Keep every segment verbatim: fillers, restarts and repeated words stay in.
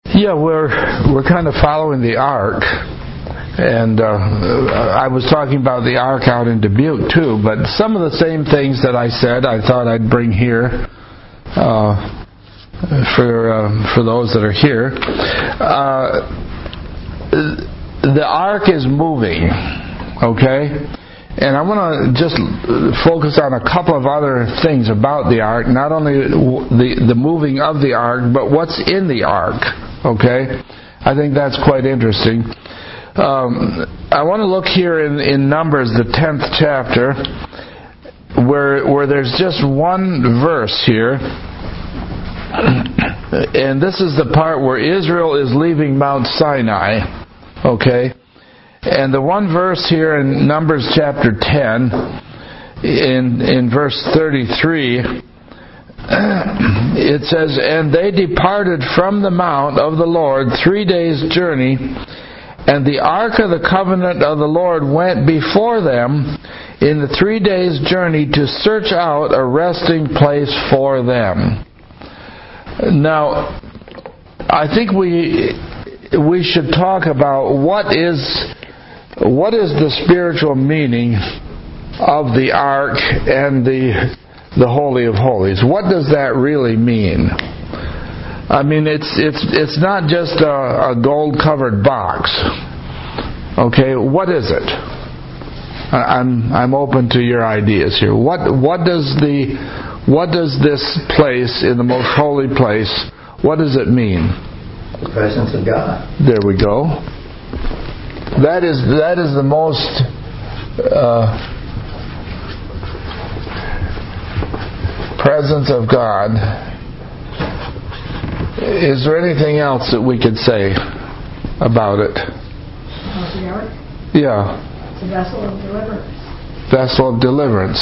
Yeah, we're we're kind of following the ark, and uh, I was talking about the ark out in Dubuque too. But some of the same things that I said, I thought I'd bring here uh, for uh, for those that are here. Uh, the ark is moving, okay. And I want to just focus on a couple of other things about the ark, not only the, the moving of the ark, but what's in the ark, okay? I think that's quite interesting. Um, I want to look here in, in Numbers, the tenth chapter, where, where there's just one verse here. And this is the part where Israel is leaving Mount Sinai, okay? And the one verse here in Numbers chapter ten, in in verse thirty-three, it says, "And they departed from the mount of the Lord three days' journey, and the ark of the covenant of the Lord went before them in the three days' journey to search out a resting place for them." Now, I think we we should talk about what is What is the spiritual meaning of the ark and the the Holy of Holies? What does that really mean? I mean, it's it's it's not just a, a gold-covered box. Okay, what is it? I'm I'm open to your ideas here. What what does the what does this place in the most holy place? What does it mean? The presence of God. There we go. That is that is the most uh, presence of God. Is there anything else that we could say about it? About the ark? Yeah. It's a vessel of deliverance. Vessel of deliverance.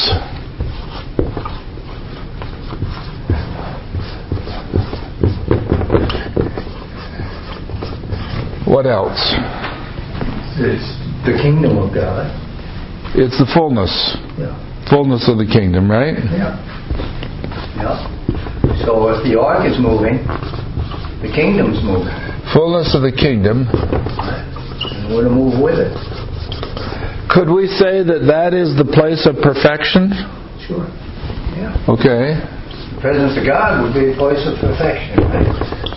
What else? It's the kingdom of God. It's the fullness. Yeah. Fullness of the kingdom, right? Yeah. Yeah. So if the ark is moving, the kingdom's moving. Fullness of the kingdom. And we're to move with it. Could we say that that is the place of perfection? Sure. Yeah. Okay. The presence of God would be a place of perfection, right?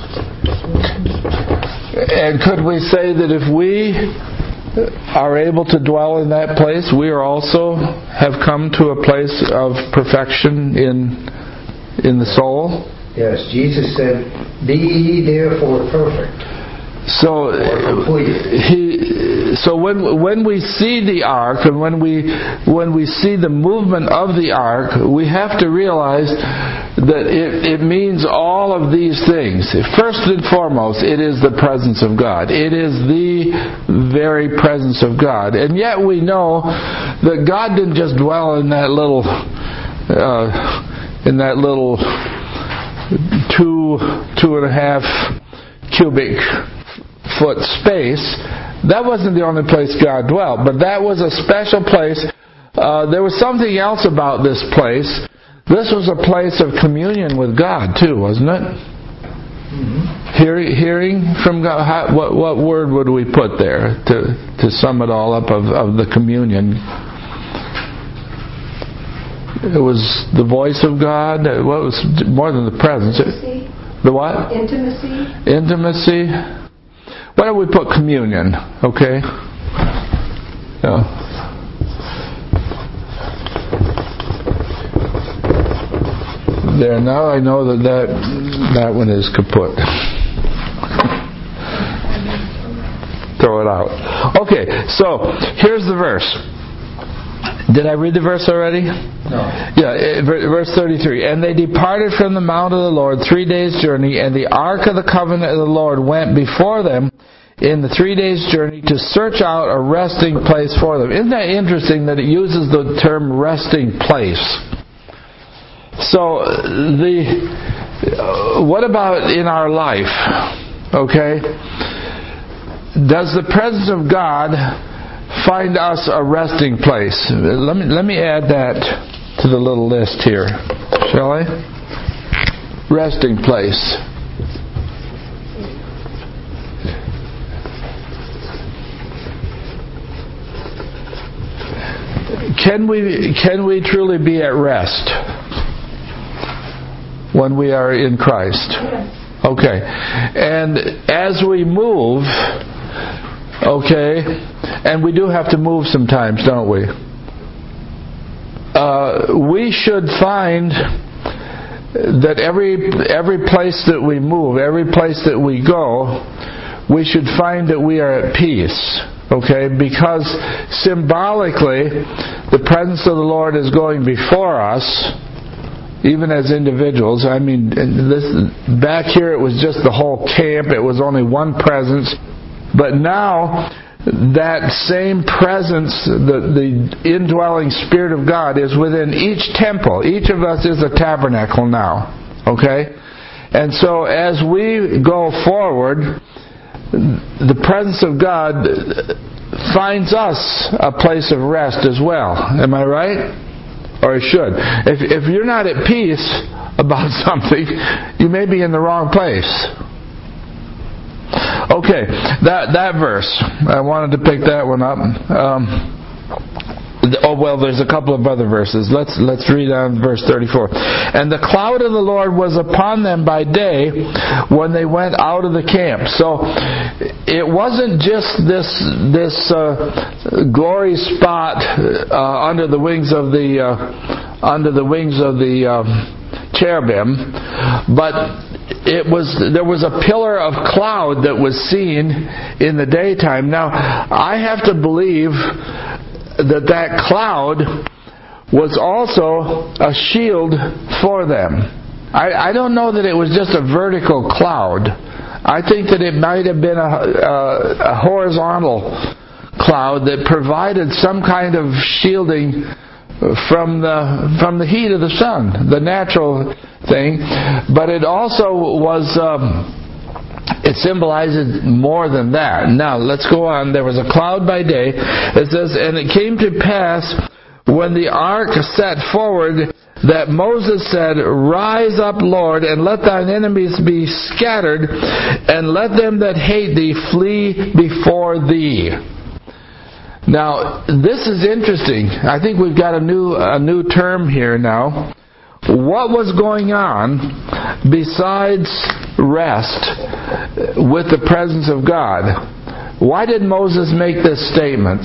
And could we say that if we are able to dwell in that place, we are also have come to a place of perfection in in the soul? Yes, Jesus said, "Be ye therefore perfect." So he, so when when we see the ark and when we when we see the movement of the ark, we have to realize that it, it means all of these things. First and foremost, it is the presence of God. It is the very presence of God. And yet we know that God didn't just dwell in that little uh, in that little two two and a half cubic foot space. That wasn't the only place God dwelt, but that was a special place. Uh, there was something else about this place. This was a place of communion with God too, wasn't it? Mm-hmm. Hearing, hearing from God. How, what, what word would we put there to to sum it all up of, of the communion? It was the voice of God. What was more than the presence? Intimacy. The what? Intimacy. Intimacy. Why don't we put communion? Okay. Yeah. There, now I know that that, that one is kaput. Throw it out. Okay, so here's the verse. Did I read the verse already? No. Yeah, verse thirty-three. "And they departed from the mount of the Lord three days' journey, and the ark of the covenant of the Lord went before them in the three days' journey to search out a resting place for them." Isn't that interesting that it uses the term resting place? So, the uh, what about in our life? Okay? Does the presence of God find us a resting place? Let me let me add that to the little list here, shall I? Resting place. can we can we truly be at rest when we are in Christ? Yes. Okay. And as we move, okay, and we do have to move sometimes, don't we? Uh, we should find that every every place that we move, every place that we go, we should find that we are at peace. Okay, because symbolically, the presence of the Lord is going before us, even as individuals. I mean, this back here it was just the whole camp. It was only one presence, but now that same presence, the, the indwelling Spirit of God, is within each temple. Each of us is a tabernacle now. Okay, and so as we go forward, the presence of God finds us a place of rest as well. Am I right? Or it should. If, if you're not at peace about something, you may be in the wrong place. Okay, that that verse. I wanted to pick that one up. Um, Oh well, there's a couple of other verses. Let's let's read on verse thirty-four. And the cloud of the Lord was upon them by day when they went out of the camp. So it wasn't just this this uh, glory spot uh, under the wings of the uh, under the wings of the uh, cherubim, but it was there was a pillar of cloud that was seen in the daytime. Now I have to believe that that cloud was also a shield for them. I, I don't know that it was just a vertical cloud. I think that it might have been a, a, a horizontal cloud that provided some kind of shielding from the from the heat of the sun, the natural thing. But it also was... Um, It symbolizes more than that. Now, let's go on. There was a cloud by day. It says, and it came to pass when the ark set forward that Moses said, Rise up, Lord, and let thine enemies be scattered, and let them that hate thee flee before thee. Now, this is interesting. I think we've got a new a new term here now. What was going on besides rest with the presence of God? Why did Moses make this statement?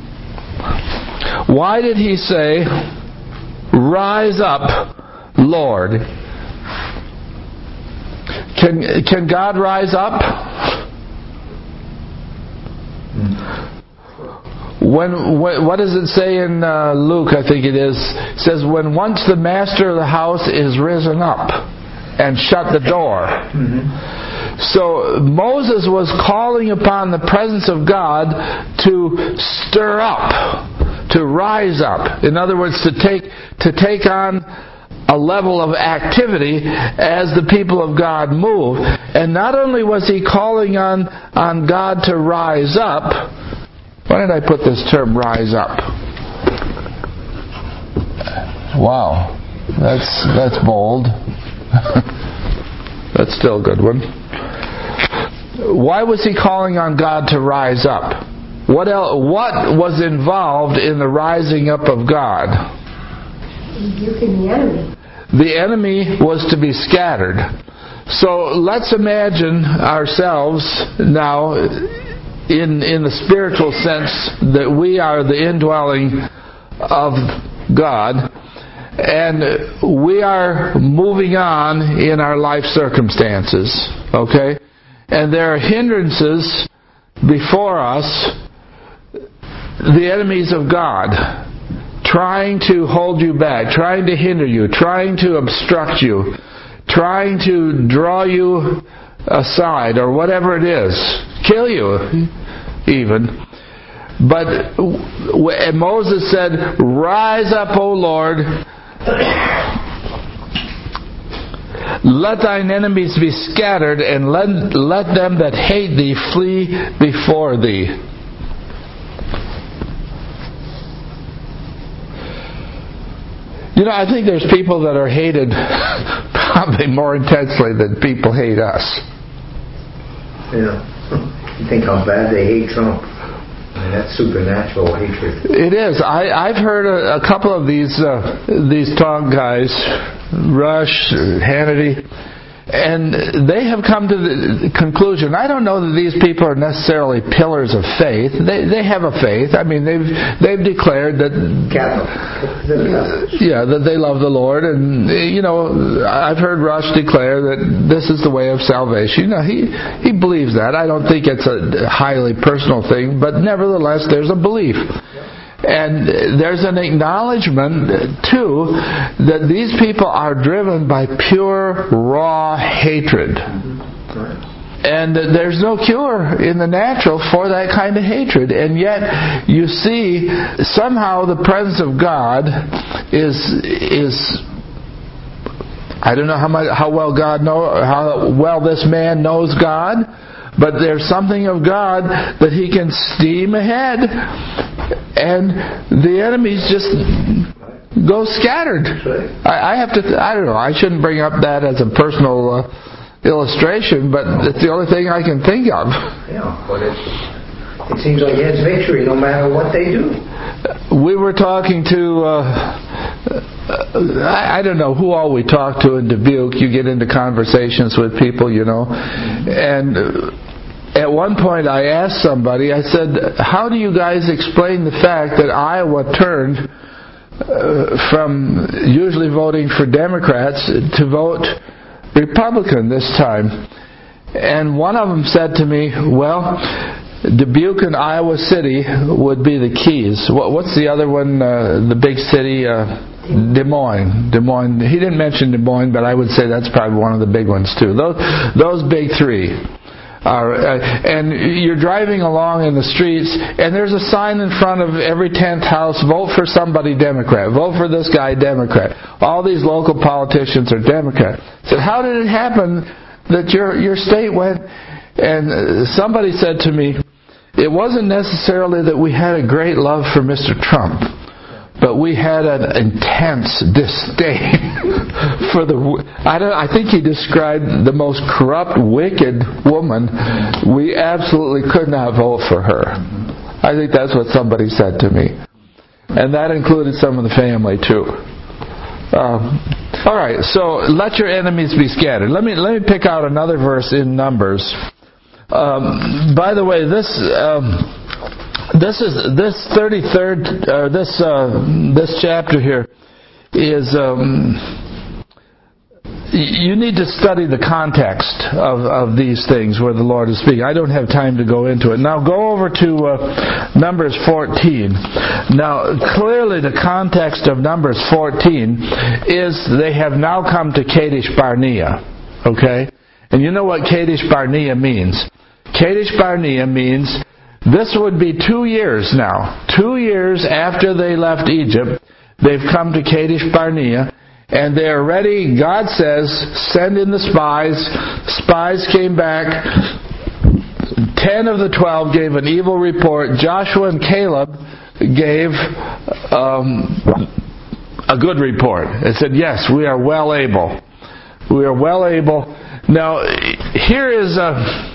Why did he say, Rise up, Lord? Can, can God rise up? When, when what does it say in uh, Luke? I think it is. It says, when once the master of the house is risen up and shut the door. Mm-hmm. So Moses was calling upon the presence of God to stir up, to rise up. In other words, to take to take on a level of activity as the people of God move. And not only was he calling on on God to rise up. Why did I put this term rise up? Wow. That's that's bold. That's still a good one. Why was he calling on God to rise up? What else, what was involved in the rising up of God? Rebuking the enemy. The enemy was to be scattered. So let's imagine ourselves now in in the spiritual sense that we are the indwelling of God, and we are moving on in our life circumstances, okay? And there are hindrances before us, the enemies of God, trying to hold you back, trying to hinder you, trying to obstruct you, trying to draw you aside, or whatever it is, kill you even. But and Moses said, Rise up, O Lord, let thine enemies be scattered, and let, let them that hate thee flee before thee. You know, I think there's people that are hated probably more intensely than people hate us. Yeah. You think how bad they hate Trump. mean, that's supernatural hatred. It is. I, I've heard a, a couple of these uh, these talk guys, Rush, Hannity, and they have come to the conclusion. I don't know that these people are necessarily pillars of faith. They they have a faith. I mean, they've they've declared that Catholic. yeah, that they love the Lord, and you know, I've heard Rush declare that this is the way of salvation. You know, he he believes that. I don't think it's a highly personal thing, but nevertheless, there's a belief. And there's an acknowledgement, too, that these people are driven by pure, raw hatred. And there's no cure in the natural for that kind of hatred. And yet, you see, somehow the presence of God is is I don't know how much, how well God know how well this man knows God, but there's something of God that he can steam ahead, and the enemies just go scattered. I, I have to. I don't know. I shouldn't bring up that as a personal uh, illustration, but it's the only thing I can think of. Yeah, but it, it seems like he has victory no matter what they do. We were talking to. Uh, I, I don't know who all we talk to in Dubuque. You get into conversations with people, you know, and. Uh, At one point I asked somebody, I said, how do you guys explain the fact that Iowa turned uh, from usually voting for Democrats to vote Republican this time? And one of them said to me, well, Dubuque and Iowa City would be the keys. What, what's the other one, uh, the big city? Uh, Des Moines. Des Moines. He didn't mention Des Moines, but I would say that's probably one of the big ones too. Those, those big three. Uh, and you're driving along in the streets, and there's a sign in front of every tenth house, vote for somebody Democrat, vote for this guy Democrat. All these local politicians are Democrat. I said, how did it happen that your your state went? And somebody said to me, it wasn't necessarily that we had a great love for Mister Trump, but we had an intense disdain for the. I don't. I think he described the most corrupt, wicked woman. We absolutely could not vote for her. I think that's what somebody said to me, and that included some of the family too. Um, all right. So let your enemies be scattered. Let me let me pick out another verse in Numbers. Um, by the way, this. Um, This is this thirty-third uh, this uh, this chapter here is um, you need to study the context of, of these things where the Lord is speaking. I don't have time to go into it. Now go over to uh, Numbers fourteen. Now clearly the context of Numbers fourteen is they have now come to Kadesh Barnea. Okay, and you know what Kadesh Barnea means? Kadesh Barnea means this would be two years now. Two years after they left Egypt, they've come to Kadesh Barnea, and they are ready. God says, send in the spies. Spies came back. Ten of the twelve gave an evil report. Joshua and Caleb gave um, a good report. They said, yes, we are well able. We are well able. Now, here is a...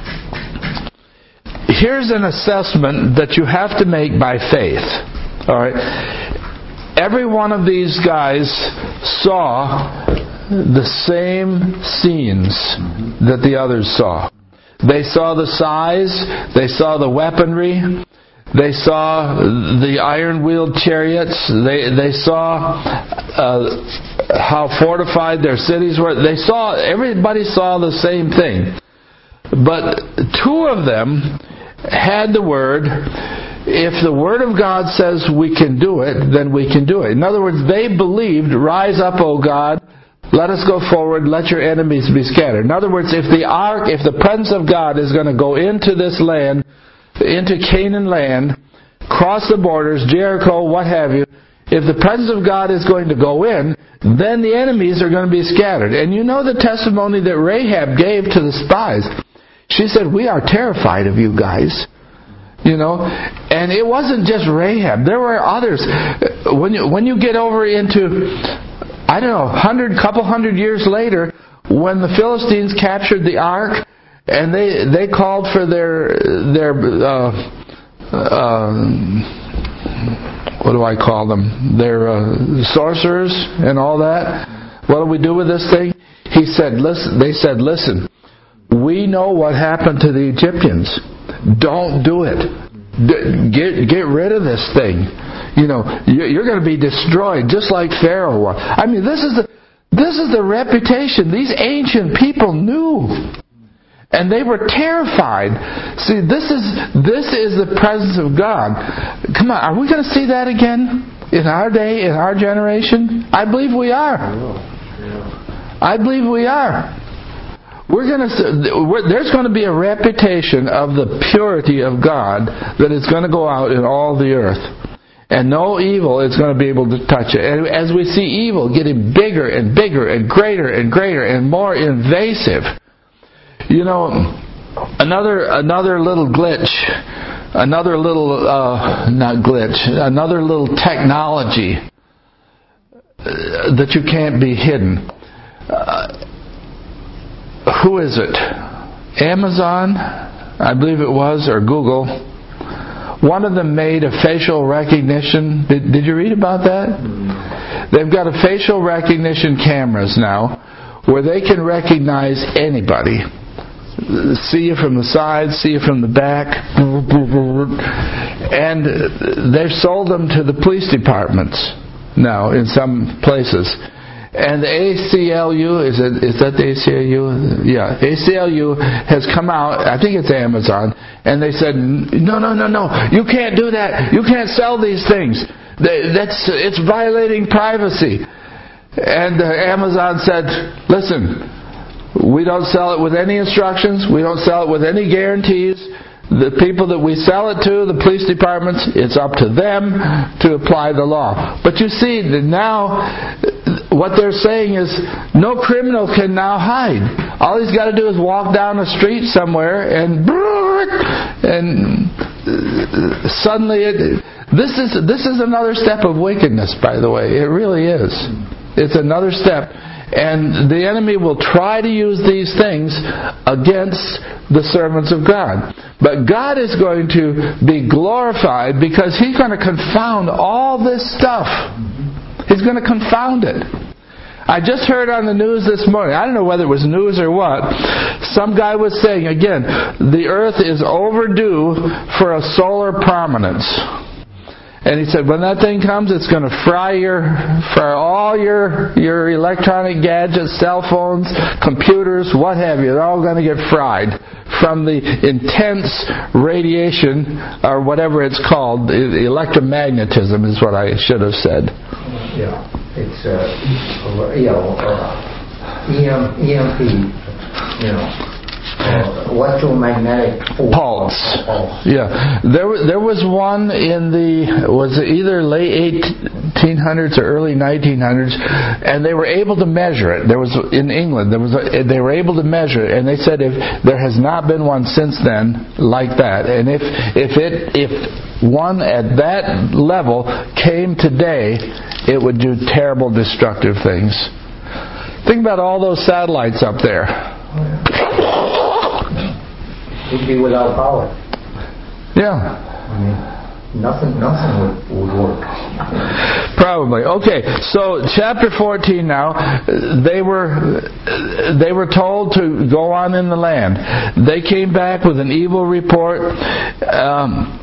Here's an assessment that you have to make by faith. All right. Every one of these guys saw the same scenes that the others saw. They saw the size. They saw the weaponry. They saw the iron-wheeled chariots. They they saw uh, how fortified their cities were. They saw. Everybody saw the same thing. But two of them had the word, if the Word of God says we can do it, then we can do it. In other words, they believed, rise up, O God, let us go forward, let your enemies be scattered. In other words, if the ark, if the presence of God is going to go into this land, into Canaan land, cross the borders, Jericho, what have you, if the presence of God is going to go in, then the enemies are going to be scattered. And you know the testimony that Rahab gave to the spies. She said, we are terrified of you guys. You know, and it wasn't just Rahab. There were others. When you, when you get over into, I don't know, hundred, couple hundred years later, when the Philistines captured the ark, and they they called for their their uh, uh, what do I call them? They're uh, sorcerers and all that. What do we do with this thing? He said, listen. They said, listen, we know what happened to the Egyptians. Don't do it. D- get get rid of this thing. You know, you're going to be destroyed, just like Pharaoh was. I mean, this is the this is the reputation these ancient people knew, and they were terrified. See, this is this is the presence of God. Come on, are we going to see that again in our day, in our generation? I believe we are. I believe we are. We're going to. We're, there's going to be a reputation of the purity of God that is going to go out in all the earth, and no evil is going to be able to touch it. And as we see evil getting bigger and bigger and greater and greater and more invasive, you know, another another little glitch, another little uh, not glitch, another little technology that you can't be hidden. Uh, who is it? Amazon, I believe it was, or Google. One of them made a facial recognition. Did, did you read about that? They've got a facial recognition cameras now where they can recognize anybody. See you from the side, see you from the back. And they've sold them to the police departments now in some places. And the A C L U, is it is that the A C L U? Yeah, A C L U has come out, I think it's Amazon, and they said, no, no, no, no, you can't do that. You can't sell these things. That's it's violating privacy. And uh, Amazon said, listen, we don't sell it with any instructions. We don't sell it with any guarantees. The people that we sell it to, the police departments, it's up to them to apply the law. But you see, now what they're saying is no criminal can now hide. All he's got to do is walk down a street somewhere and and suddenly it, this is this is another step of wickedness, by the way. It really is. It's another step. And the enemy will try to use these things against the servants of God. But God is going to be glorified because He's going to confound all this stuff. He's going to confound it. I just heard on the news this morning, I don't know whether it was news or what, some guy was saying, again, the earth is overdue for a solar prominence. And he said, when that thing comes, it's going to fry your, fry all your your electronic gadgets, cell phones, computers, what have you. They're all going to get fried from the intense radiation, or whatever it's called. Electromagnetism is what I should have said. Yeah, it's uh, you know, uh, E M P, you know. Uh, electromagnetic pulse. pulse. Yeah, there there was one in the was it either late eighteen hundreds or early nineteen hundreds, and they were able to measure it. There was in England. There was a, they were able to measure it, and they said if there has not been one since then like that, and if if it if one at that level came today, it would do terrible destructive things. Think about all those satellites up there. We'd be without power. Yeah. I mean, nothing, nothing would, would work. Probably. Okay. So, chapter fourteen. Now, they were they were told to go on in the land. They came back with an evil report. Um,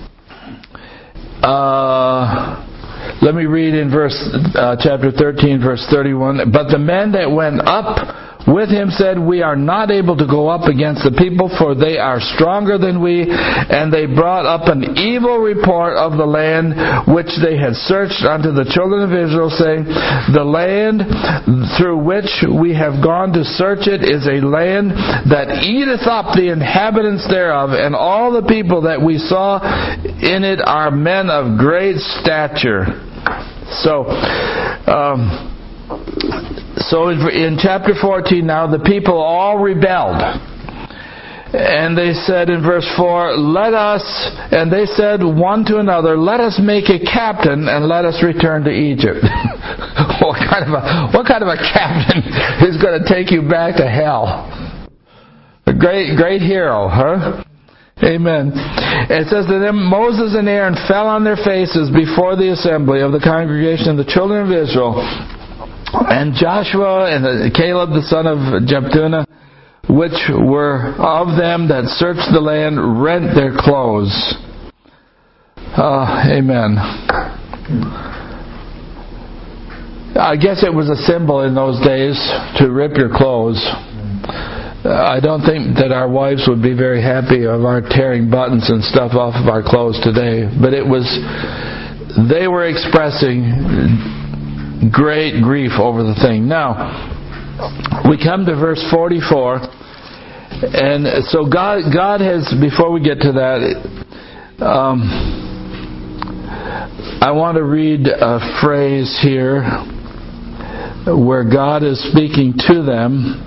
uh, let me read in verse uh, chapter thirteen, verse thirty-one. But the men that went up with him said, we are not able to go up against the people, for they are stronger than we. And they brought up an evil report of the land which they had searched unto the children of Israel, saying, the land through which we have gone to search it is a land that eateth up the inhabitants thereof, and all the people that we saw in it are men of great stature. So, um, So in chapter fourteen now, the people all rebelled. And they said in verse four, let us, and they said one to another, let us make a captain and let us return to Egypt. what kind of a what kind of a captain is going to take you back to hell? A great great hero, huh? Amen. It says that then Moses and Aaron fell on their faces before the assembly of the congregation of the children of Israel. And Joshua and Caleb the son of Jephunneh, which were of them that searched the land, rent their clothes. Uh, amen. I guess it was a symbol in those days to rip your clothes. I don't think that our wives would be very happy of our tearing buttons and stuff off of our clothes today. But it was, they were expressing great grief over the thing. Now, we come to verse forty-four. And so God, God has, before we get to that, um, I want to read a phrase here where God is speaking to them.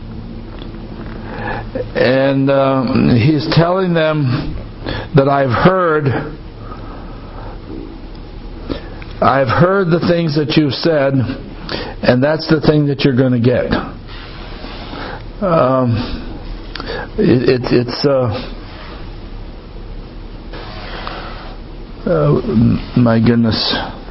And um, He's telling them that I've heard, I've heard the things that you've said, and that's the thing that you're going to get. Um, it, it, it's uh, uh, my goodness.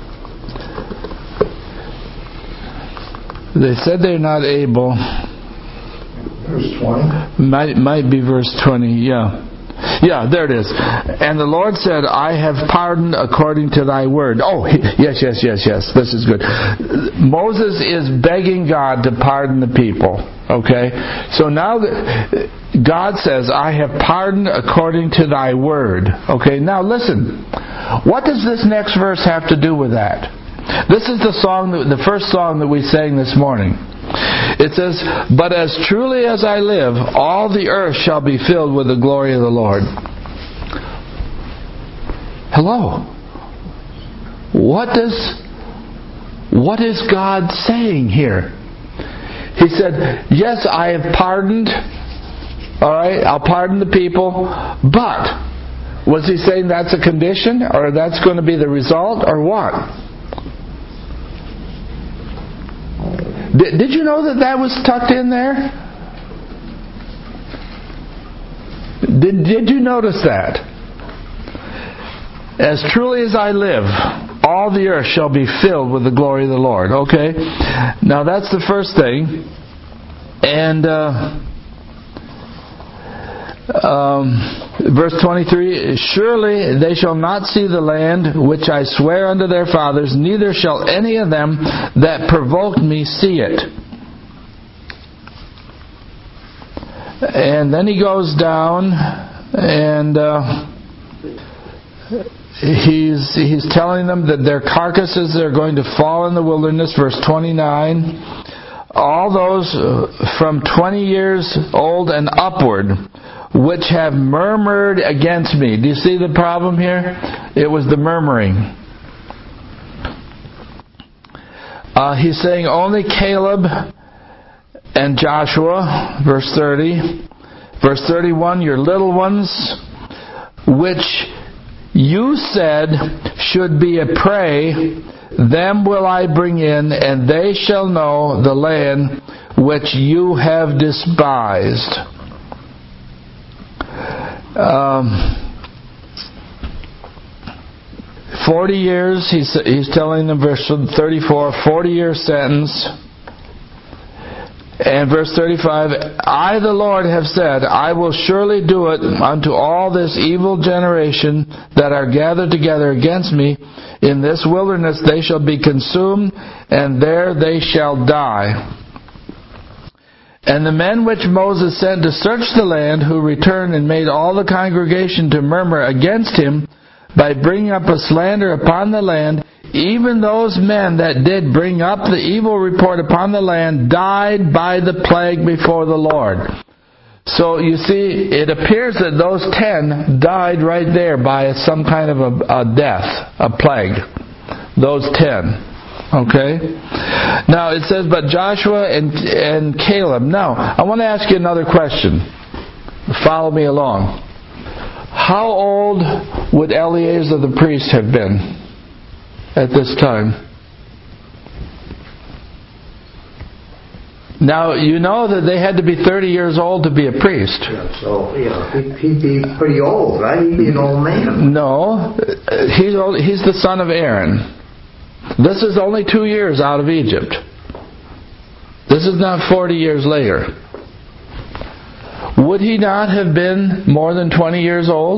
They said they're not able. Verse twenty? Might, might be verse twenty, yeah. Yeah, there it is. And the Lord said, I have pardoned according to thy word. Oh, yes, yes, yes, yes. This is good. Moses is begging God to pardon the people. Okay? So now God says, I have pardoned according to thy word. Okay? Now listen. What does this next verse have to do with that? This is the song, that, the first song that we sang this morning. It says, but as truly as I live, all the earth shall be filled with the glory of the Lord. Hello. What does, what is God saying here? He said, yes, I have pardoned. Alright, I'll pardon the people. But, was He saying that's a condition? Or that's going to be the result? Or what? Did, did you know that that was tucked in there? Did, did you notice that? As truly as I live, all the earth shall be filled with the glory of the Lord. Okay? Now that's the first thing. And uh, um, verse twenty-three, surely they shall not see the land which I swear unto their fathers, neither shall any of them that provoked me see it. And then he goes down and uh, he's he's telling them that their carcasses are going to fall in the wilderness. Verse twenty-nine, all those from twenty years old and upward, which have murmured against me. Do you see the problem here? It was the murmuring. Uh, he's saying only Caleb and Joshua, verse thirty. Verse thirty-one, your little ones, which you said should be a prey, them will I bring in, and they shall know the land which you have despised. Um, forty years, he's, he's telling them, verse thirty-four, forty year sentence. And verse thirty-five, I the Lord have said, I will surely do it unto all this evil generation that are gathered together against me. In this wilderness they shall be consumed, and there they shall die. And the men which Moses sent to search the land, who returned and made all the congregation to murmur against him, by bringing up a slander upon the land, even those men that did bring up the evil report upon the land died by the plague before the Lord. So you see, it appears that those ten died right there by some kind of a, a death, a plague. Those ten. Okay? Now it says, but Joshua and, and Caleb. Now, I want to ask you another question. Follow me along. How old would Eleazar the priest have been at this time? Now, you know that they had to be thirty years old to be a priest. Yeah, so, you know, he'd, he'd be pretty old, right? He'd be an old man. No, he's old, he's the son of Aaron. This is only two years out of Egypt. This is not forty years later. Would he not have been more than twenty years old?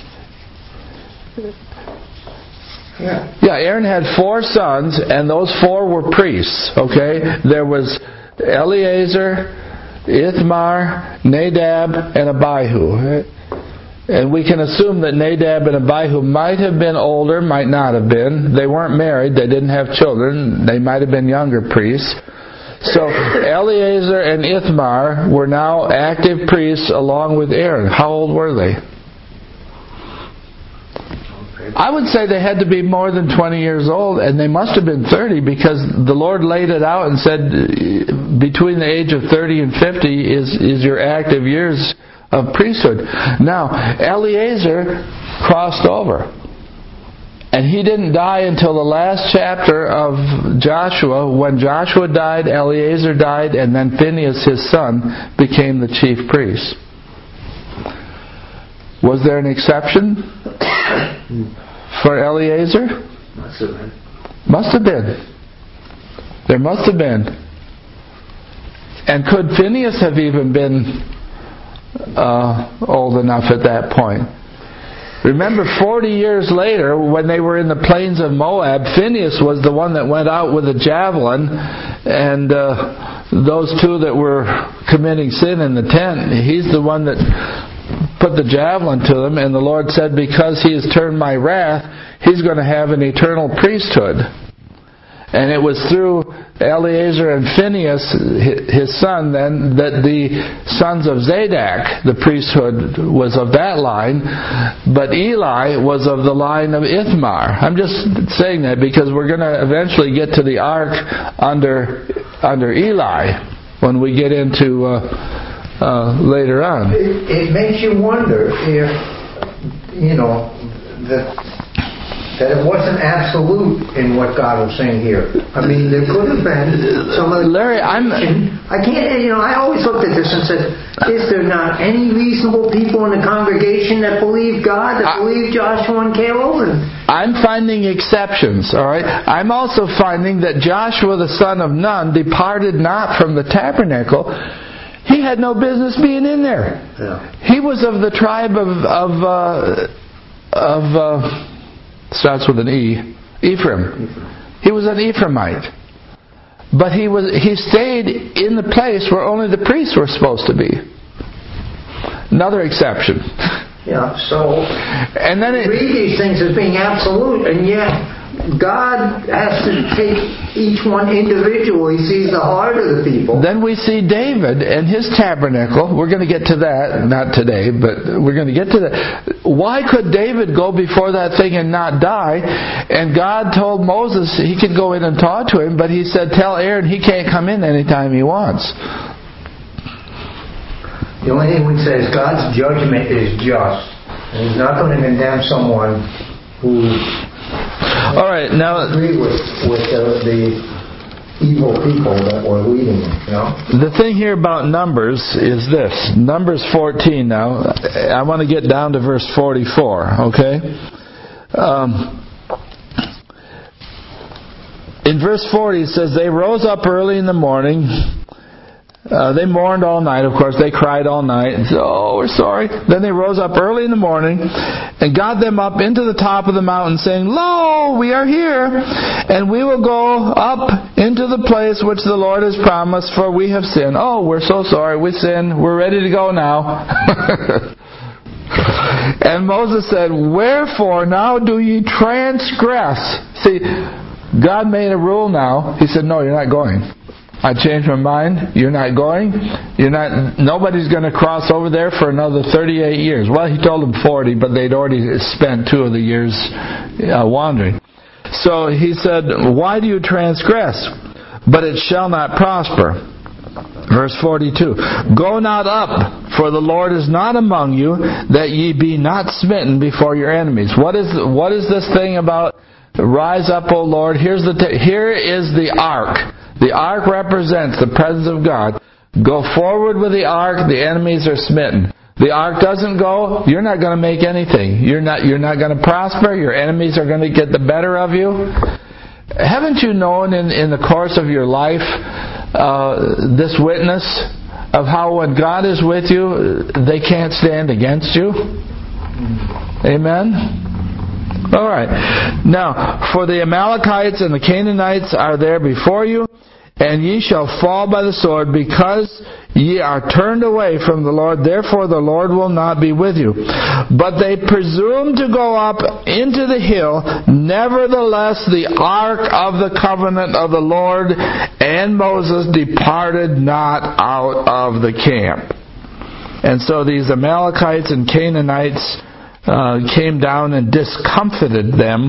Yeah. Yeah, Aaron had four sons, and those four were priests, okay? There was Eleazar, Ithamar, Nadab, and Abihu. And we can assume that Nadab and Abihu might have been older, might not have been. They weren't married, they didn't have children, they might have been younger priests. So Eleazar and Ithamar were now active priests along with Aaron. How old were they? I would say they had to be more than twenty years old, and they must have been thirty, because the Lord laid it out and said between the age of thirty and fifty is, is your active years of priesthood. Now, Eleazar crossed over. And he didn't die until the last chapter of Joshua. When Joshua died, Eleazar died, and then Phinehas, his son, became the chief priest. Was there an exception for Eleazar? Must have been. Must have been. There must have been. And could Phinehas have even been uh, old enough at that point? Remember, forty years later, when they were in the plains of Moab, Phinehas was the one that went out with a javelin, and uh, those two that were committing sin in the tent, he's the one that put the javelin to them, and the Lord said, because he has turned my wrath, he's going to have an eternal priesthood. And it was through Eleazar and Phinehas, his son, then, that the sons of Zadok, the priesthood was of that line, but Eli was of the line of Ithamar. I'm just saying that because we're going to eventually get to the ark under under Eli when we get into uh, uh, later on. It, it makes you wonder if, you know, the... that it wasn't absolute in what God was saying here. I mean, there could have been some of the... Larry, I'm... I can't, you know, I always looked at this and said, is there not any reasonable people in the congregation that believe God, that I, believe Joshua and Caleb? And, I'm finding exceptions, all right? I'm also finding that Joshua, the son of Nun, departed not from the tabernacle. He had no business being in there. Yeah. He was of the tribe of... of, uh, of uh, starts with an E, Ephraim. He was an Ephraimite. But he was he stayed in the place where only the priests were supposed to be. Another exception. Yeah, so and then it, read these things as being absolute, and yet God has to take each one individually. He sees the heart of the people. Then we see David and his tabernacle. We're going to get to that, not today, but we're going to get to that. Why could David go before that thing and not die? And God told Moses he could go in and talk to him, but he said, tell Aaron he can't come in anytime he wants. The only thing we say is God's judgment is just. And He's not going to condemn someone who... All right, now agree with with uh, the evil people that were leading them. You know? The thing here about Numbers is this. Numbers fourteen now. I want to get down to verse forty-four, okay? Um, in verse forty it says, they rose up early in the morning. Uh, they mourned all night, of course. They cried all night and said, oh, we're sorry. Then they rose up early in the morning and got them up into the top of the mountain, saying, lo, we are here, and we will go up into the place which the Lord has promised, for we have sinned. Oh, we're so sorry. We sinned. We're ready to go now. And Moses said, wherefore now do ye transgress? See, God made a rule now. He said, no, you're not going. I changed my mind. You're not going. You're not. Nobody's going to cross over there for another thirty-eight years. Well, he told them forty, but they'd already spent two of the years uh, wandering. So he said, why do you transgress? But it shall not prosper. Verse forty-two. Go not up, for the Lord is not among you, that ye be not smitten before your enemies. What is what is this thing about rise up, O Lord? Here's the t- here is the ark. The ark represents the presence of God. Go forward with the ark, the enemies are smitten. The ark doesn't go, you're not going to make anything. You're not, you're not going to prosper. Your enemies are going to get the better of you. Haven't you known in, in the course of your life uh, this witness of how when God is with you, they can't stand against you? Amen? All right. Now, for the Amalekites and the Canaanites are there before you, and ye shall fall by the sword, because ye are turned away from the Lord. Therefore the Lord will not be with you. But they presumed to go up into the hill. Nevertheless the ark of the covenant of the Lord and Moses departed not out of the camp. And so these Amalekites and Canaanites uh, came down and discomfited them.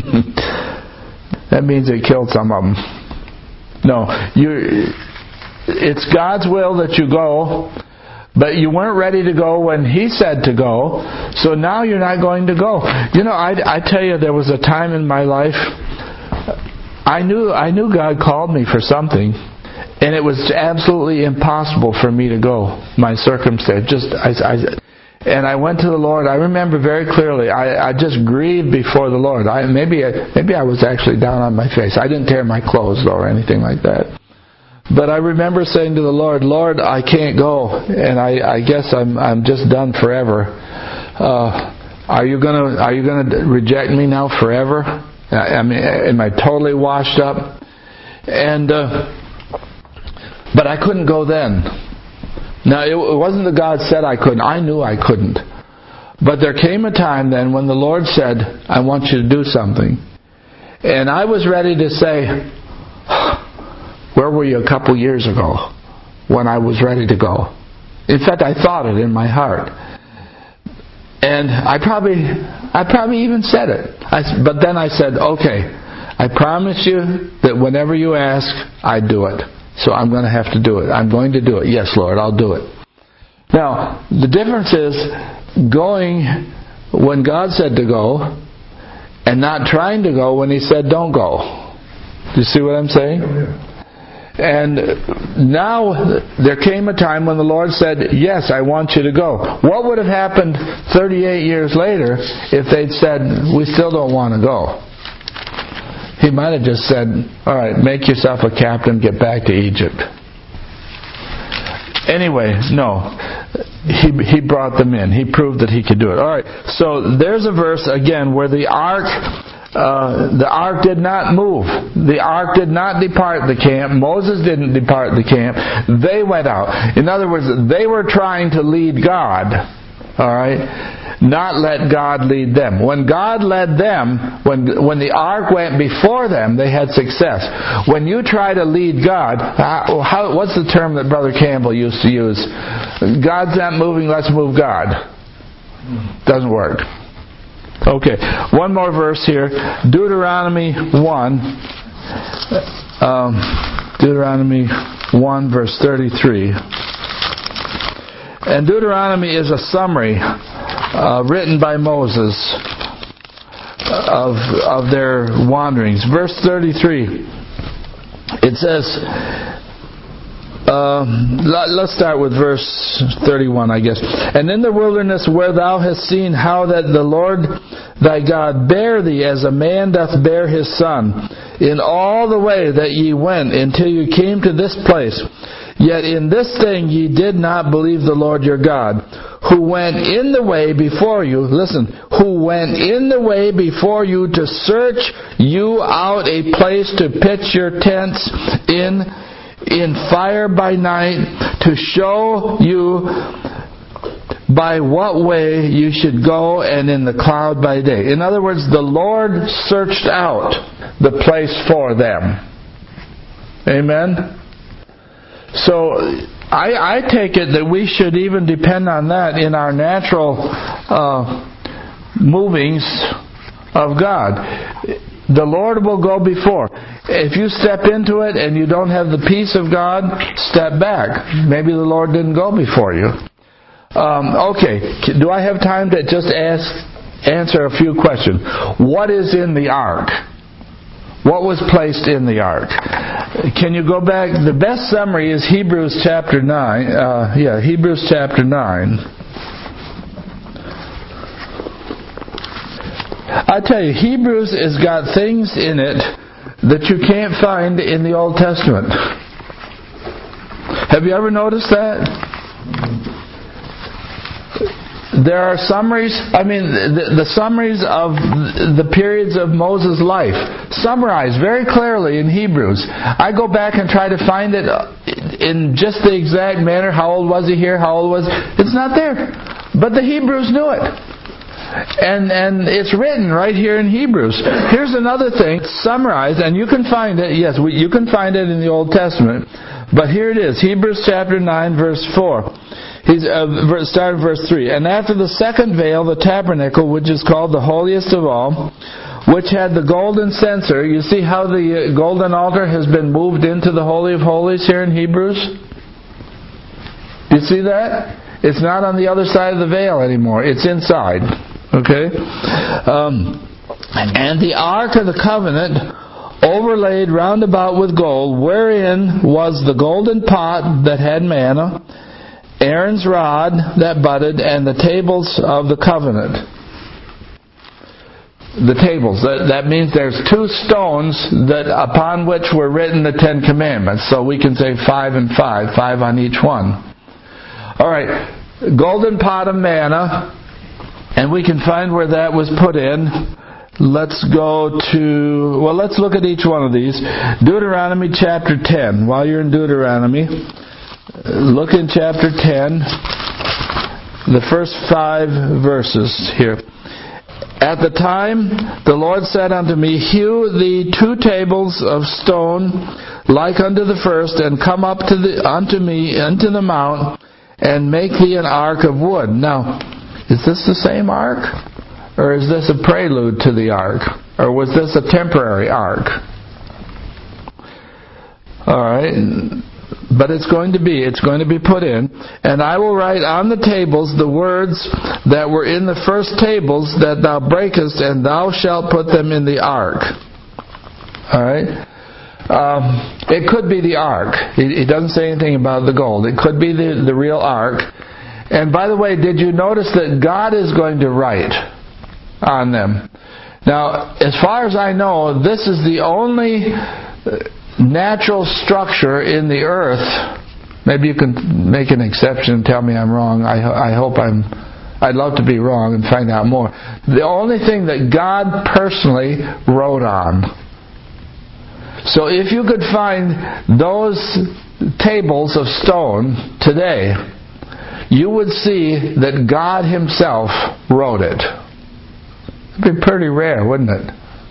That means they killed some of them. No, you. It's God's will that you go, but you weren't ready to go when He said to go, so now you're not going to go. You know, I, I tell you, there was a time in my life, I knew I knew God called me for something, and it was absolutely impossible for me to go. My circumstance, just I, I and I went to the Lord. I remember very clearly. I, I just grieved before the Lord. I, maybe I, maybe I was actually down on my face. I didn't tear my clothes though or anything like that. But I remember saying to the Lord, Lord, I can't go, and I, I guess I'm I'm just done forever. Uh, are you gonna Are you gonna reject me now forever? I, I mean, am I totally washed up? And uh, but I couldn't go then. Now, it wasn't that God said I couldn't. I knew I couldn't. But there came a time then when the Lord said, I want you to do something. And I was ready to say, where were you a couple years ago when I was ready to go? In fact, I thought it in my heart. And I probably I probably even said it. I, but then I said, okay, I promise you that whenever you ask, I do it. So I'm going to have to do it. I'm going to do it. Yes, Lord, I'll do it. Now, the difference is going when God said to go and not trying to go when He said don't go. Do you see what I'm saying? And now there came a time when the Lord said, yes, I want you to go. What would have happened thirty-eight years later if they'd said, we still don't want to go? He might have just said, all right, make yourself a captain, get back to Egypt. Anyway, no. He he brought them in. He proved that he could do it. All right, so there's a verse, again, where the ark, uh, the ark did not move. The ark did not depart the camp. Moses didn't depart the camp. They went out. In other words, they were trying to lead God. All right? Not let God lead them. When God led them, when when the ark went before them, they had success. When you try to lead God, how, how, what's the term that Brother Campbell used to use? God's not moving, let's move God. Doesn't work. Okay, one more verse here. Deuteronomy one. Um, Deuteronomy one, verse thirty-three. And Deuteronomy is a summary uh, written by Moses of of their wanderings. Verse thirty-three, it says, uh, let's start with verse thirty-one, I guess. And in the wilderness where thou hast seen how that the Lord thy God bare thee as a man doth bear his son, in all the way that ye went until you came to this place, yet in this thing ye did not believe the Lord your God, who went in the way before you, listen, who went in the way before you to search you out a place to pitch your tents in, in fire by night, to show you by what way you should go, and in the cloud by day. In other words, the Lord searched out the place for them. Amen? So I, I take it that we should even depend on that in our natural uh, movings of God. The Lord will go before. If you step into it and you don't have the peace of God, step back. Maybe the Lord didn't go before you. Um, okay, do I have time to just ask, answer a few questions? What is in the ark? What was placed in the ark? Can you go back? The best summary is Hebrews chapter nine. Uh, yeah, Hebrews chapter nine. I tell you, Hebrews has got things in it that you can't find in the Old Testament. Have you ever noticed that? There are summaries, I mean, the, the summaries of the periods of Moses' life, summarized very clearly in Hebrews. I go back and try to find it in just the exact manner. How old was he here? How old was... It's not there. But the Hebrews knew it. And and it's written right here in Hebrews. Here's another thing, summarized, and you can find it, yes, we, you can find it in the Old Testament. But here it is, Hebrews chapter nine, verse four. He's uh, start in verse three. And after the second veil, the tabernacle, which is called the holiest of all, which had the golden censer. You see how the golden altar has been moved into the Holy of Holies here in Hebrews? You see that? It's not on the other side of the veil anymore. It's inside. Okay? Um, and the ark of the covenant, overlaid round about with gold, wherein was the golden pot that had manna, Aaron's rod that budded, and the tables of the covenant. The tables. That, that means there's two stones that upon which were written the Ten Commandments. So we can say five and five, five on each one. All right, golden pot of manna, and we can find where that was put in. Let's go to, well, let's look at each one of these. Deuteronomy chapter ten. While you're in Deuteronomy, look in chapter ten, the first five verses here. At the time the Lord said unto me, hew thee two tables of stone like unto the first, and come up to the, unto me into the mount, and make thee an ark of wood. Now, is this the same ark? Or is this a prelude to the ark? Or was this a temporary ark? Alright. But it's going to be, it's going to be put in. And I will write on the tables the words that were in the first tables that thou breakest, and thou shalt put them in the ark. Alright? Um, it could be the ark. He, he doesn't say anything about the gold. It could be the, the real ark. And by the way, did you notice that God is going to write on them? Now, as far as I know, this is the only natural structure in the earth. Maybe you can make an exception and tell me I'm wrong. I, I hope I'm... I'd love to be wrong and find out more. The only thing that God personally wrote on. So if you could find those tables of stone today, you would see that God Himself wrote it. It'd be pretty rare, wouldn't it?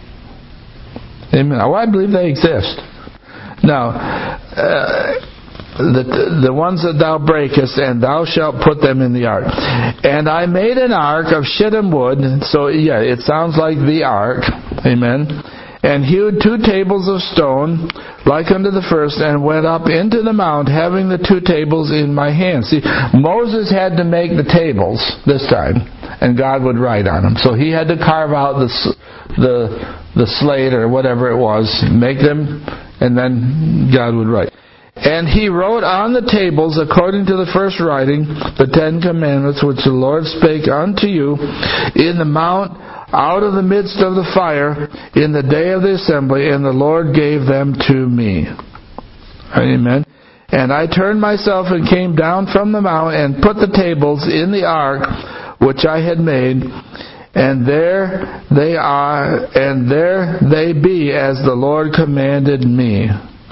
Amen. Well, I believe they exist. Now, uh, the the ones that thou breakest, and thou shalt put them in the ark. And I made an ark of shittim wood. So, yeah, it sounds like the ark. Amen. And hewed two tables of stone, like unto the first, and went up into the mount, having the two tables in my hand. See, Moses had to make the tables this time, and God would write on them. So he had to carve out the the the slate or whatever it was, make them, and then God would write. And he wrote on the tables, according to the first writing, the Ten Commandments, which the Lord spake unto you in the mount, out of the midst of the fire, in the day of the assembly, and the Lord gave them to me. Amen. And I turned myself and came down from the mount, and put the tables in the ark which I had made, and there they are, and there they be, as the Lord commanded me.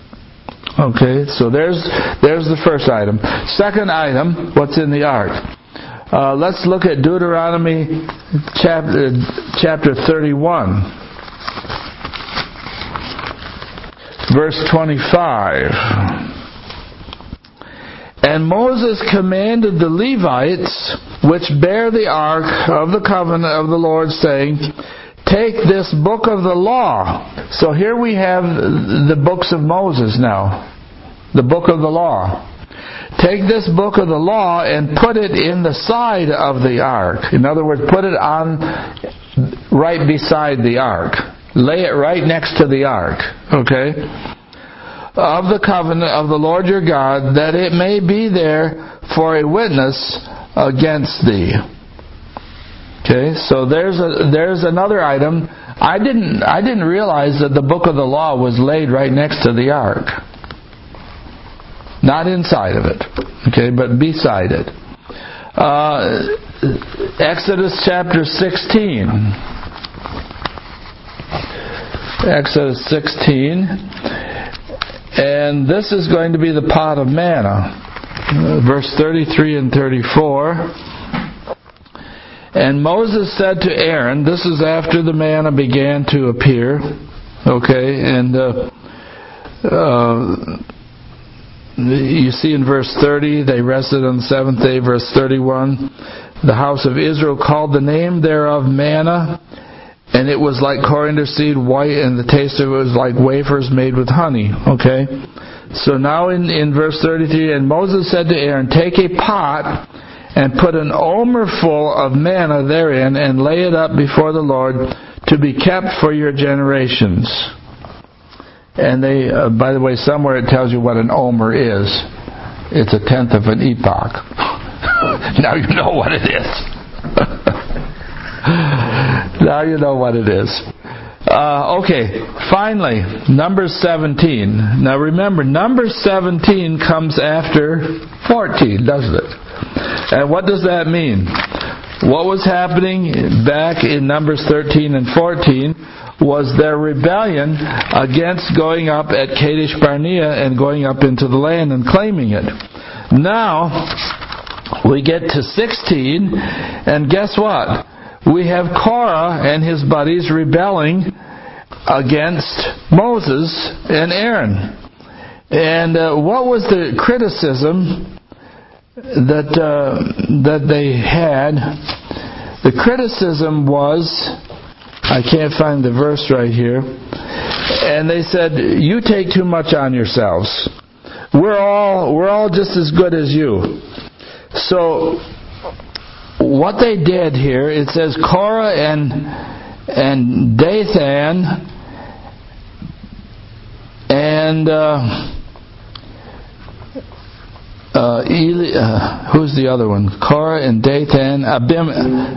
Okay, so there's there's the first item. Second item, what's in the ark? Uh, let's look at Deuteronomy chapter chapter thirty-one, verse twenty-five. And Moses commanded the Levites, which bear the ark of the covenant of the Lord, saying, take this book of the law. So here we have the books of Moses now. The book of the law. Take this book of the law and put it in the side of the ark. In other words, put it on right beside the ark. lay it right next to the ark, okay, of the covenant of the Lord your God, that it may be there for a witness against thee. Okay, so there's a there's another item. I didn't I didn't realize that the book of the law was laid right next to the ark. Not inside of it, okay, but beside it. Uh, Exodus chapter sixteen. Exodus sixteen. And this is going to be the pot of manna. Uh, verse thirty-three and thirty-four. And Moses said to Aaron, this is after the manna began to appear, okay, and uh, uh, you see in verse thirty, they rested on the seventh day. Verse thirty-one, the house of Israel called the name thereof manna, and it was like coriander seed, white, and the taste of it was like wafers made with honey. Okay, so now in, in verse thirty-three, and Moses said to Aaron, take a pot and put an omer full of manna therein, and lay it up before the Lord to be kept for your generations. And they, uh, by the way, somewhere it tells you what an omer is. It's a tenth of an epoch. Now you know what it is. Now you know what it is. Uh, okay, finally, Numbers seventeen. Now remember, Numbers seventeen comes after fourteen, doesn't it? And what does that mean? What was happening back in Numbers thirteen and fourteen was their rebellion against going up at Kadesh Barnea and going up into the land and claiming it. Now, we get to sixteen, and guess what? We have Korah and his buddies rebelling against Moses and Aaron. And uh, what was the criticism that uh, that they had? The criticism was, I can't find the verse right here, and they said, you take too much on yourselves. We're all we're all just as good as you. So what they did here, it says Korah and and Dathan and uh, uh, Eli, uh, who's the other one? Korah and Dathan, Abim,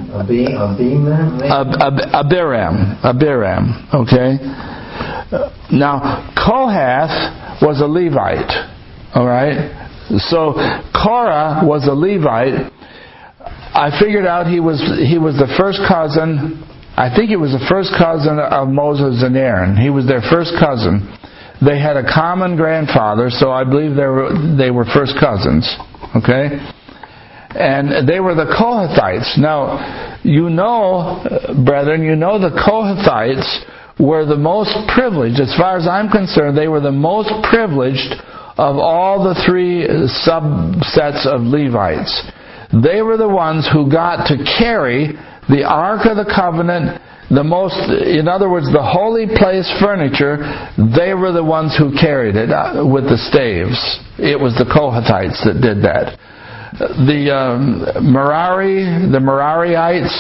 Ab, Ab, Abiram, Abiram. Okay. Now Kohath was a Levite. All right. So Korah was a Levite. I figured out he was he was the first cousin. I think he was the first cousin of Moses and Aaron. He was their first cousin. They had a common grandfather, so I believe they were they were first cousins. Okay, and they were the Kohathites. Now, you know, brethren, you know the Kohathites were the most privileged. As far as I'm concerned, they were the most privileged of all the three subsets of Levites. They were the ones who got to carry the Ark of the Covenant, the most, in other words, the holy place furniture. They were the ones who carried it with the staves. It was the Kohathites that did that. The um, Merari, the Merariites,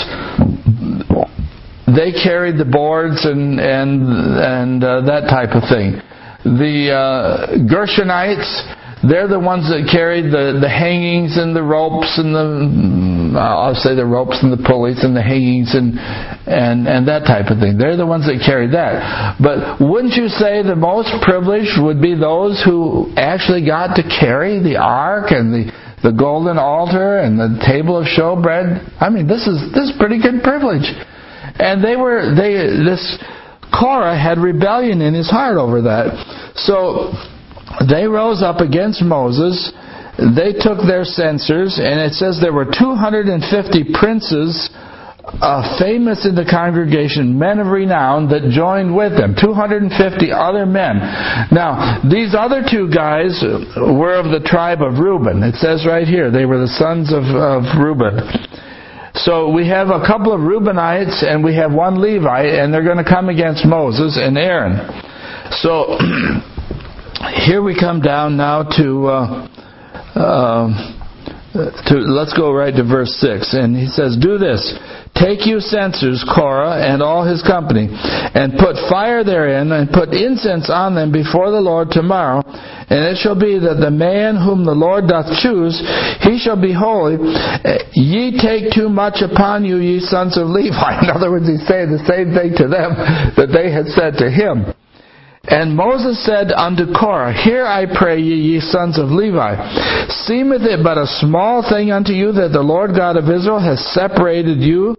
they carried the boards and and and uh, that type of thing. The uh, Gershonites, they're the ones that carried the, the hangings and the ropes and the, I'll say the ropes and the pulleys and the hangings and, and, and that type of thing. They're the ones that carried that. But wouldn't you say the most privileged would be those who actually got to carry the ark and the, the golden altar and the table of showbread? I mean, this is, this is pretty good privilege. And they were, they, this Korah had rebellion in his heart over that. So they rose up against Moses. They took their censers, and it says there were two hundred fifty princes uh, famous in the congregation, men of renown, that joined with them. two hundred fifty other men. Now, these other two guys were of the tribe of Reuben. It says right here, they were the sons of, of Reuben. So we have a couple of Reubenites, and we have one Levite, and they're going to come against Moses and Aaron. So here we come down now to uh, uh, to, let's go right to verse six. And he says, do this. Take you censers, Korah, and all his company, and put fire therein, and put incense on them before the Lord tomorrow. And it shall be that the man whom the Lord doth choose, he shall be holy. Ye take too much upon you, ye sons of Levi. In other words, he's saying the same thing to them that they had said to him. And Moses said unto Korah, Hear, I pray ye, ye sons of Levi, seemeth it but a small thing unto you that the Lord God of Israel has separated you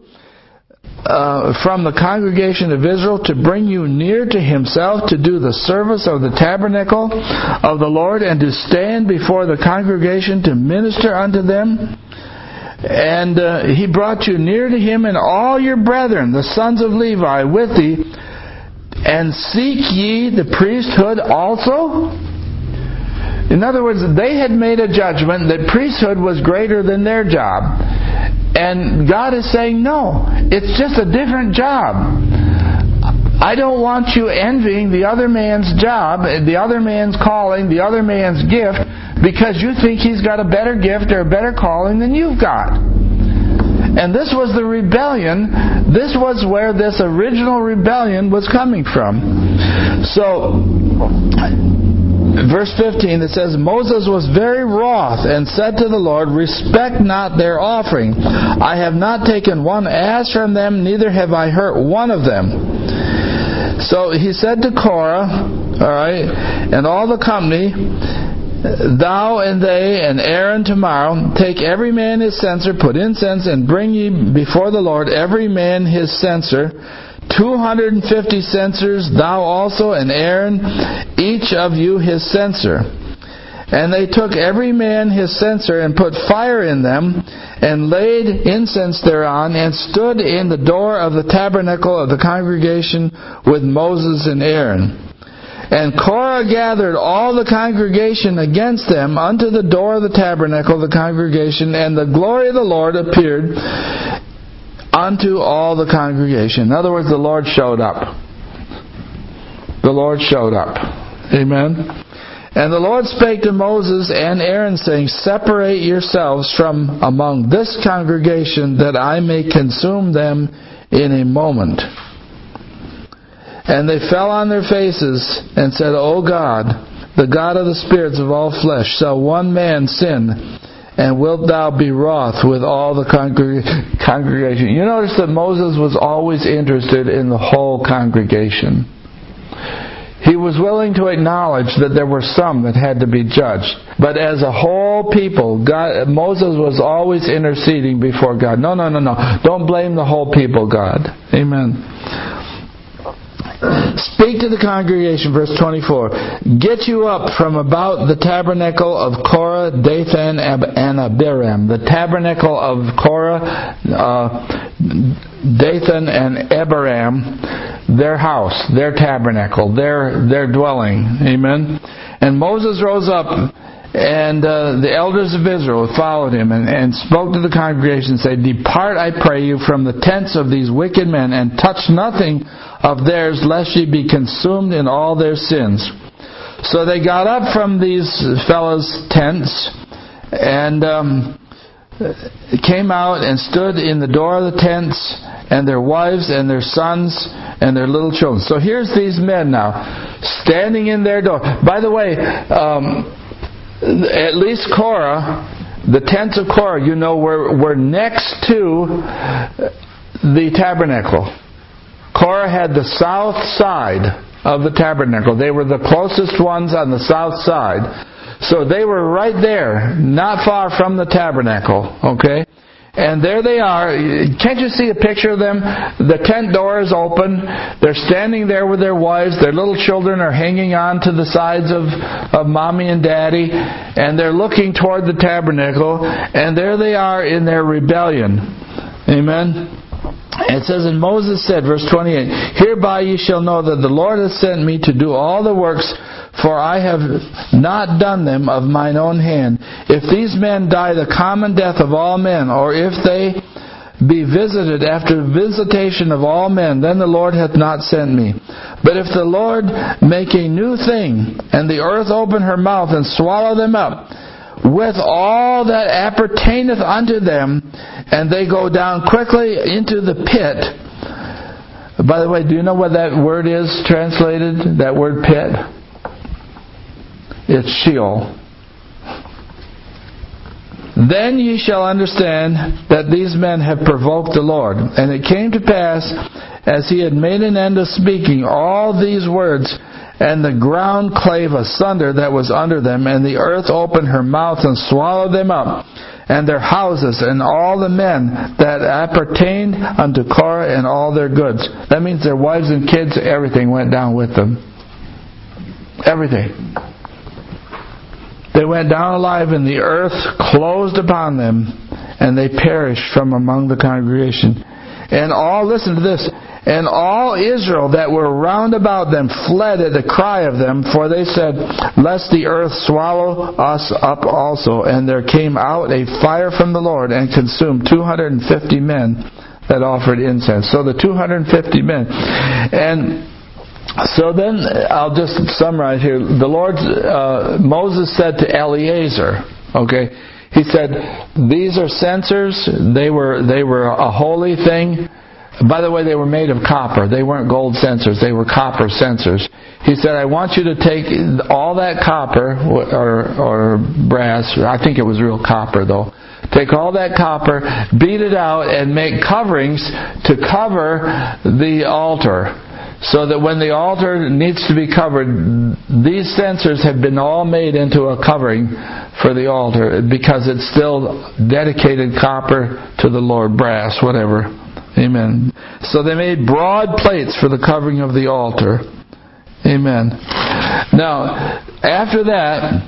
uh, from the congregation of Israel to bring you near to himself to do the service of the tabernacle of the Lord and to stand before the congregation to minister unto them? And uh, he brought you near to him and all your brethren, the sons of Levi, with thee. And seek ye the priesthood also? In other words, they had made a judgment that priesthood was greater than their job. And God is saying, no, it's just a different job. I don't want you envying the other man's job, the other man's calling, the other man's gift, because you think he's got a better gift or a better calling than you've got. And this was the rebellion. This was where this original rebellion was coming from. So, verse fifteen, it says, Moses was very wroth and said to the Lord, Respect not their offering. I have not taken one ass from them, neither have I hurt one of them. So he said to Korah, all right, and all the company, Thou and they and Aaron tomorrow, take every man his censer, put incense, and bring ye before the Lord every man his censer, two hundred and fifty censers, thou also and Aaron, each of you his censer. And they took every man his censer and put fire in them, and laid incense thereon, and stood in the door of the tabernacle of the congregation with Moses and Aaron. And Korah gathered all the congregation against them unto the door of the tabernacle of the congregation, and the glory of the Lord appeared unto all the congregation. In other words, the Lord showed up. The Lord showed up. Amen. And the Lord spake to Moses and Aaron, saying, Separate yourselves from among this congregation, that I may consume them in a moment. And they fell on their faces and said, O God, the God of the spirits of all flesh, shall one man sin, and wilt thou be wroth with all the congreg- congregation? You notice that Moses was always interested in the whole congregation. He was willing to acknowledge that there were some that had to be judged. But as a whole people, God, Moses was always interceding before God. No, no, no, no. Don't blame the whole people, God. Amen. Speak to the congregation, verse twenty-four. Get you up from about the tabernacle of Korah, Dathan, and Abiram. The tabernacle of Korah, uh, Dathan, and Abiram, their house, their tabernacle, their their dwelling. Amen. And Moses rose up, and uh, the elders of Israel followed him, and, and spoke to the congregation, and said, Depart, I pray you, from the tents of these wicked men, and touch nothing of theirs, lest ye be consumed in all their sins. So they got up from these fellows' tents, and um, came out and stood in the door of the tents, and their wives and their sons and their little children. So here's these men now, standing in their door. By the way, um, at least Korah, the tents of Korah, you know, were, were next to the tabernacle. Korah had the south side of the tabernacle. They were the closest ones on the south side. So they were right there, not far from the tabernacle. Okay? And there they are. Can't you see a picture of them? The tent door is open. They're standing there with their wives. Their little children are hanging on to the sides of, of mommy and daddy. And they're looking toward the tabernacle. And there they are in their rebellion. Amen? It says, and Moses said, verse twenty-eight, Hereby ye shall know that the Lord hath sent me to do all the works, for I have not done them of mine own hand. If these men die the common death of all men, or if they be visited after visitation of all men, then the Lord hath not sent me. But if the Lord make a new thing, and the earth open her mouth and swallow them up, with all that appertaineth unto them, and they go down quickly into the pit. By the way, do you know what that word is translated? That word pit? It's Sheol. Then ye shall understand that these men have provoked the Lord. And it came to pass, as he had made an end of speaking all these words, and the ground clave asunder that was under them, and the earth opened her mouth and swallowed them up, and their houses, and all the men that appertained unto Korah, and all their goods. That means their wives and kids, everything went down with them. Everything. They went down alive, and the earth closed upon them, and they perished from among the congregation. And all, listen to this, and all Israel that were round about them fled at the cry of them, for they said, lest the earth swallow us up also. And there came out a fire from the Lord, and consumed two hundred fifty men that offered incense. So the two hundred fifty men. And so then, I'll just summarize here. The Lord, uh, Moses said to Eleazar, okay, he said, these are censers. They were they were a holy thing. By the way, they were made of copper. They weren't gold censers. They were copper censers. He said, I want you to take all that copper, or, or brass, I think it was real copper though. Take all that copper, beat it out, and make coverings to cover the altar. So that when the altar needs to be covered, these censers have been all made into a covering for the altar, because it's still dedicated copper to the Lord, brass, whatever. Amen. So they made broad plates for the covering of the altar. Amen. Now, after that,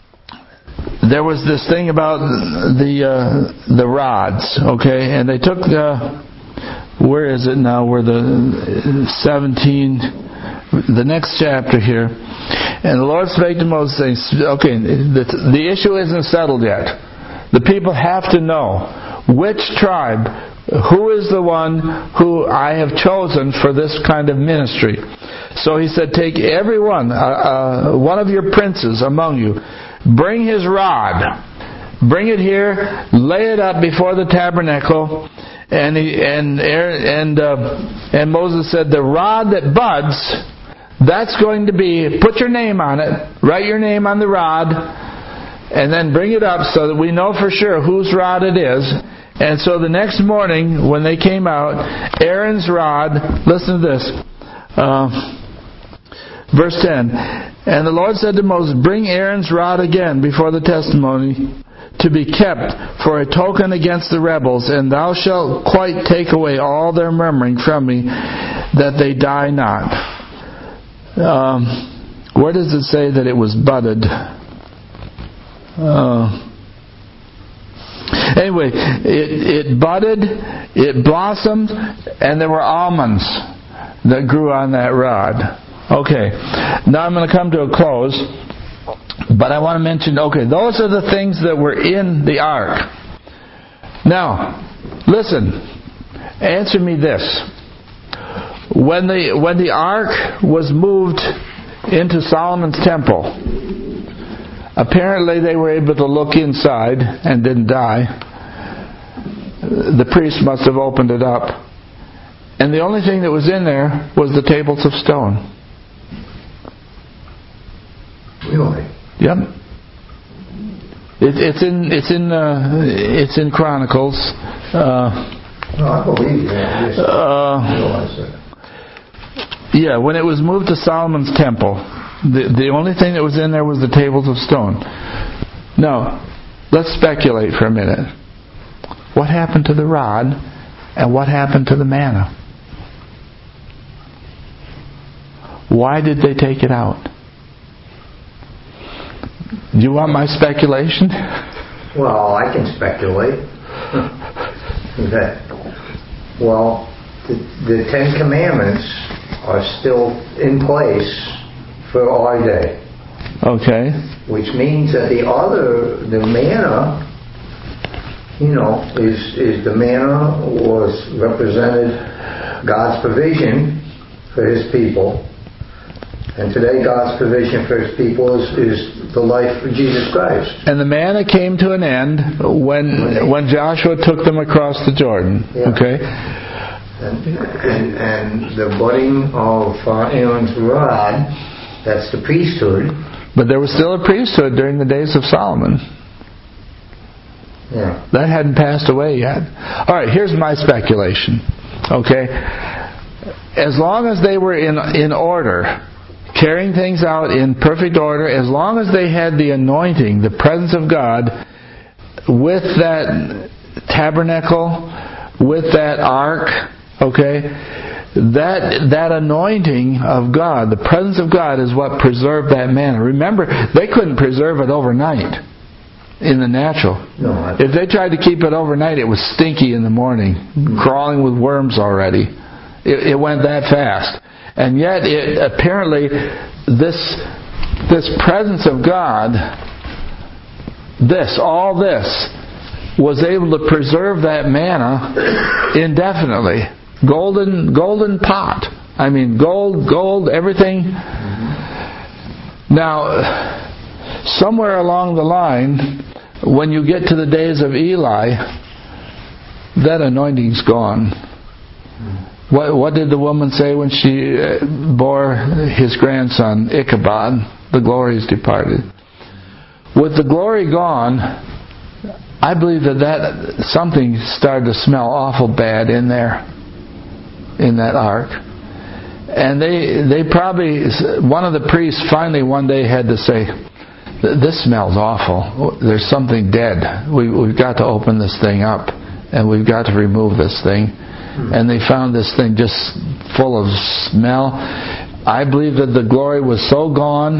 there was this thing about the uh, the rods, okay? And they took the... Where is it now? We're the seventeen, the next chapter here. And the Lord spake to Moses, saying, okay, the, the issue isn't settled yet. The people have to know which tribe, who is the one who I have chosen for this kind of ministry. So he said, take every one, uh, uh, one of your princes among you, bring his rod, bring it here, lay it up before the tabernacle. And he, and and uh, and Moses said, the rod that buds, that's going to be, put your name on it, write your name on the rod, and then bring it up so that we know for sure whose rod it is. And so the next morning when they came out, Aaron's rod, listen to this, uh, verse ten, and the Lord said to Moses, bring Aaron's rod again before the testimony, to be kept for a token against the rebels, and thou shalt quite take away all their murmuring from me, that they die not. Um, where does it say that it was budded? Uh, anyway, it, it budded, it blossomed, and there were almonds that grew on that rod. Okay, now I'm going to come to a close. But I want to mention, okay, those are the things that were in the ark. Now, listen, answer me this. When the when the ark was moved into Solomon's temple, apparently they were able to look inside and didn't die. The priest must have opened it up. And the only thing that was in there was the tables of stone. Really? Yep. It, it's in it's in uh, it's in Chronicles. Uh, no, I believe you. I just uh, realize that. Yeah, when it was moved to Solomon's temple, the the only thing that was in there was the tables of stone. Now, let's speculate for a minute. What happened to the rod, and what happened to the manna? Why did they take it out? Do you want my speculation? Well, I can speculate. that, well, the, the Ten Commandments are still in place for our day. Okay. Which means that the other, the manna, you know, is is the manna was represented God's provision for His people. And today God's provision for His people is, is the life of Jesus Christ. And the manna came to an end when when Joshua took them across the Jordan. Yeah. Okay? And, and, and the budding of uh, Aaron's rod, that's the priesthood. But there was still a priesthood during the days of Solomon. Yeah. That hadn't passed away yet. All right, here's my speculation. Okay? As long as they were in in order, carrying things out in perfect order, as long as they had the anointing, the presence of God, with that tabernacle, with that ark, okay, that that anointing of God, the presence of God, is what preserved that manna. Remember, they couldn't preserve it overnight in the natural. No, I... If they tried to keep it overnight, it was stinky in the morning, mm-hmm. crawling with worms already. It, it went that fast. And yet, it, apparently, this this presence of God, this, all this, was able to preserve that manna indefinitely. Golden, golden pot. I mean, gold, gold, everything. Mm-hmm. Now, somewhere along the line, when you get to the days of Eli, that anointing's gone. Mm-hmm. What, what did the woman say when she bore his grandson, Ichabod? The glory is departed. With the glory gone, I believe that, that something started to smell awful bad in there, in that ark. And they they probably, one of the priests finally one day had to say, this smells awful. There's something dead. We, we've got to open this thing up, and we've got to remove this thing. And they found this thing just full of smell. I believe that the glory was so gone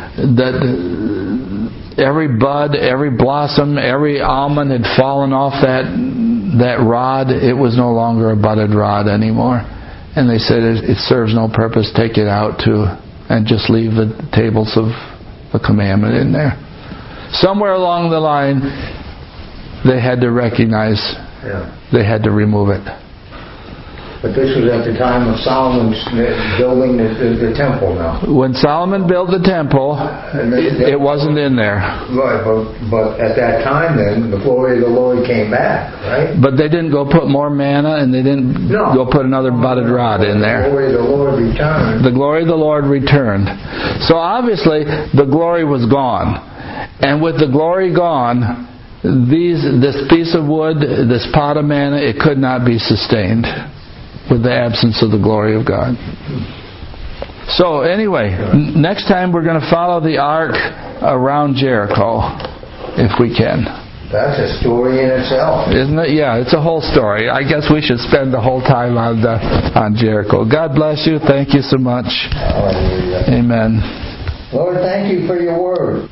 that every bud, every blossom, every almond had fallen off that that rod. It was no longer a budded rod anymore. And they said, it, it serves no purpose. Take it out too, and just leave the tables of the commandment in there. Somewhere along the line, they had to recognize, yeah. they had to remove it. But this was at the time of Solomon's building the, the, the temple now. When Solomon built the temple, it, it wasn't in there. Right, but, but at that time then, the glory of the Lord came back, right? But they didn't go put more manna, and they didn't no. go put another budded rod in there. The glory of the Lord returned. The glory of the Lord returned. So obviously, the glory was gone. And with the glory gone, these this piece of wood, this pot of manna, it could not be sustained with the absence of the glory of God. So anyway, n- next time we're going to follow the ark around Jericho, if we can. That's a story in itself. Isn't it? Yeah, it's a whole story. I guess we should spend the whole time on the, on Jericho. God bless you. Thank you so much. Hallelujah. Amen. Lord, thank you for your word.